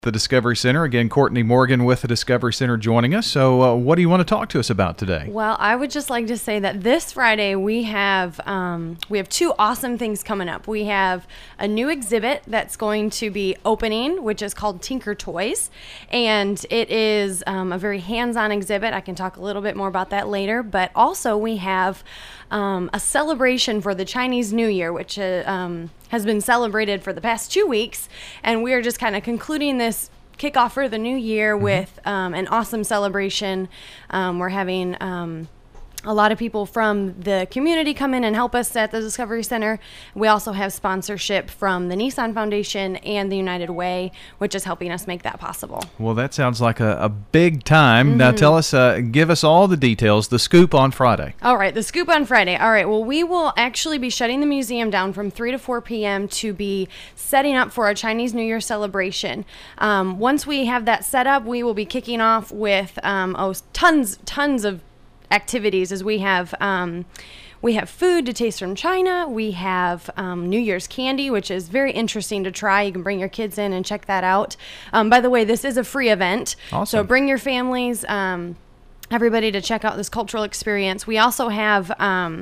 The Discovery Center. Again, Courtney Morgan with the Discovery Center joining us. So what do you want to talk to us about today? Well, I would just like to say that this Friday we have two awesome things coming up. We have a new exhibit that's going to be opening, which is called Tinker Toys, and it is a very hands-on exhibit. I can talk a little bit more about that later, but also we have a celebration for the Chinese New Year, which has been celebrated for the past 2 weeks, and we are just kind of concluding this kickoff for the new year with an awesome celebration. We're having a lot of people from the community come in and help us at the Discovery Center. We also have sponsorship from the Nissan Foundation and the United Way, which is helping us make that possible. Well, that sounds like a big time. Now tell us, give us all the details, the scoop on Friday. All right, the scoop on Friday. All right, well, we will actually be shutting the museum down from 3 to 4 p.m. to be setting up for a Chinese New Year celebration. Once we have that set up, we will be kicking off with tons of activities, as we have food to taste from China. We have New Year's candy, which is very interesting to try. You can bring your kids in and check that out. By the way, this is a free event. Awesome. So bring your families, everybody, to check out this cultural experience. We also have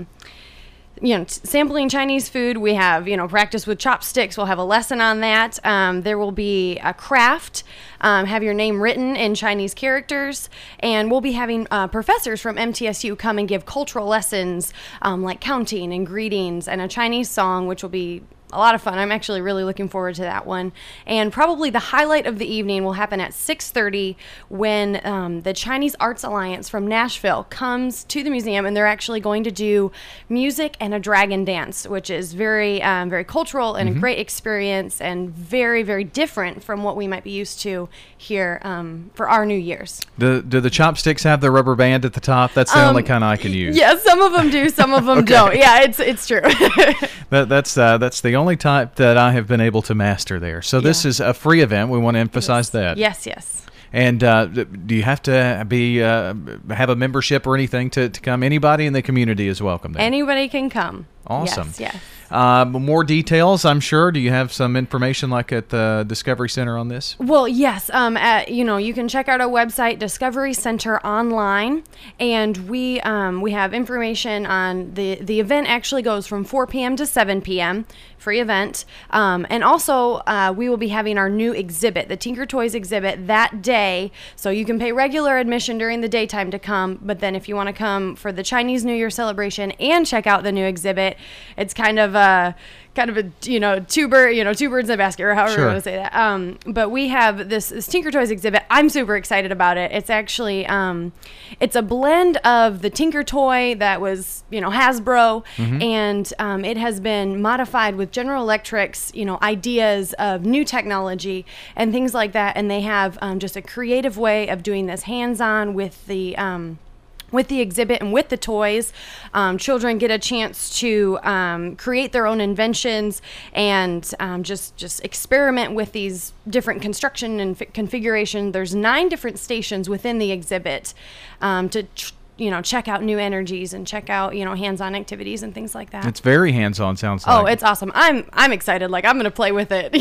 sampling Chinese food. We have, practice with chopsticks. We'll have a lesson on that. There will be a craft, have your name written in Chinese characters, and we'll be having professors from MTSU come and give cultural lessons, like counting and greetings and a Chinese song, which will be a lot of fun. I'm actually really looking forward to that one. And probably the highlight of the evening will happen at 6:30 when the Chinese Arts Alliance from Nashville comes to the museum, and they're actually going to do music and a dragon dance, which is very, very cultural and a great experience, and very, very different from what we might be used to here for our New Year's. Do the chopsticks have the rubber band at the top? That's the only kind I can use. Yeah, some of them do, some of them don't. Yeah, it's true. That's the only type that I have been able to master there. So this is a free event. We want to emphasize that. Yes, yes. And do you have to have a membership or anything to come? Anybody in the community is welcome there. Anybody can come. Awesome. Yes, yes. More details, I'm sure. Do you have some information like at the Discovery Center on this? Well, yes. You can check out our website, Discovery Center Online, and we have information on the event. Actually goes from 4 p.m. to 7 p.m. Free event, and also we will be having our new exhibit, the Tinker Toys exhibit, that day. So you can pay regular admission during the daytime to come, but then if you want to come for the Chinese New Year celebration and check out the new exhibit, it's kind of a two birds in a basket, or however you want to say that. But we have this Tinker Toys exhibit. I'm super excited about it. It's actually it's a blend of the Tinker Toy that was Hasbro, and it has been modified with General Electric's ideas of new technology and things like that. And they have just a creative way of doing this hands-on with the exhibit and with the toys. Children get a chance to create their own inventions and just experiment with these different construction and configuration. There's 9 different stations within the exhibit to check out new energies and check out, hands-on activities and things like that. It's very hands-on, sounds like. Oh, it's awesome. I'm excited. Like, I'm going to play with it,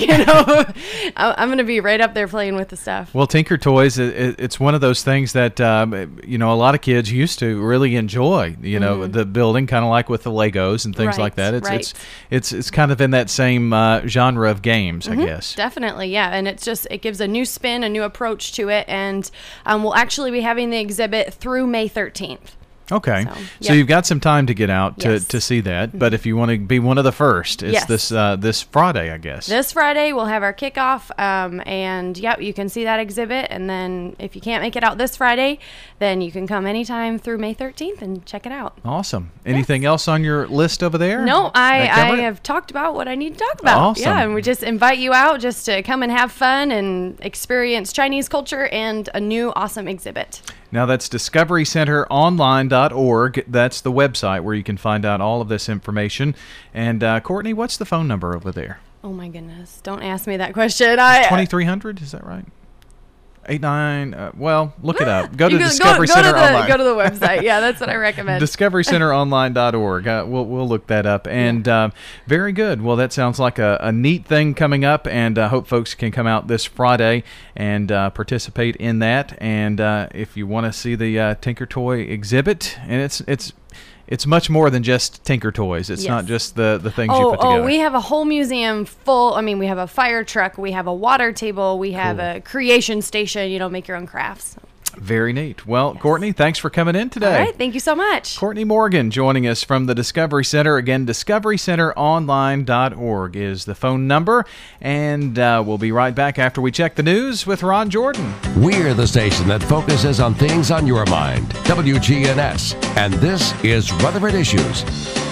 I'm going to be right up there playing with the stuff. Well, Tinker Toys, it's one of those things that, a lot of kids used to really enjoy, the building, kind of like with the Legos and things like that. It's kind of in that same genre of games, I guess. Definitely, yeah. And it gives a new spin, a new approach to it. And we'll actually be having the exhibit through May 13th. Okay, so you've got some time to get out to see that, but if you want to be one of the first, it's this Friday, I guess. This Friday, we'll have our kickoff, and you can see that exhibit, and then if you can't make it out this Friday, then you can come anytime through May 13th and check it out. Awesome. Anything else on your list over there? No, I have talked about what I need to talk about. Awesome. Yeah, and we just invite you out just to come and have fun and experience Chinese culture and a new awesome exhibit. Now, that's discoverycenteronline.org. That's the website where you can find out all of this information. And, Courtney, what's the phone number over there? Oh, my goodness. Don't ask me that question. 2300, is that right? 89. Well, look it up. Go to Discovery Center Online. Go to the website. Yeah, that's what I recommend. DiscoveryCenterOnline.org. We'll look that up. And very good. Well, that sounds like a neat thing coming up, and I hope folks can come out this Friday and participate in that. And if you want to see the Tinker Toy exhibit, and it's much more than just Tinker Toys. It's not just the things you put together. Oh, we have a whole museum full. I mean, we have a fire truck. We have a water table. We have a creation station, make your own crafts. Very neat. Well, yes. Courtney, thanks for coming in today. All right. Thank you so much. Courtney Morgan joining us from the Discovery Center. Again, DiscoveryCenterOnline.org is the phone number. And we'll be right back after we check the news with Ron Jordan. We're the station that focuses on things on your mind. WGNS. And this is Rutherford Issues.